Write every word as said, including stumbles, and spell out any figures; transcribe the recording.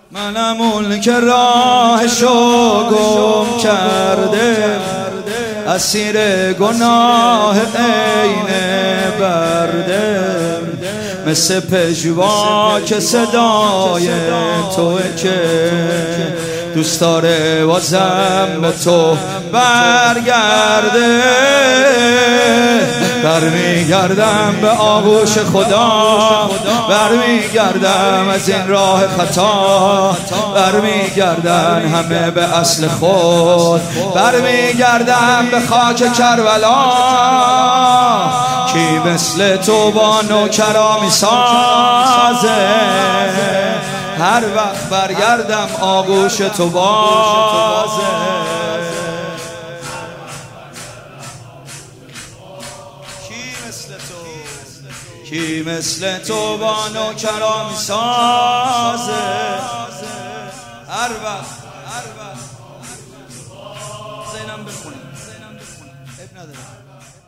منم اون که راهشو گم کرده، اسیر گناه عین برده، مثل پژوا که صدای توه که دوست داره بازم به تو برگرده. برمیگردم به آغوش خدا، برمیگردم از این راه خطا، برمیگردن همه به اصل خود، برمیگردم به خاک کربلا. کی مثل تو با نوکرامی سازه، هر وقت برگردم آغوش تو بازه. کی مثل تو با نوکرامی سازه، هر وقت هر وقت زینم بخونیم اب نداره.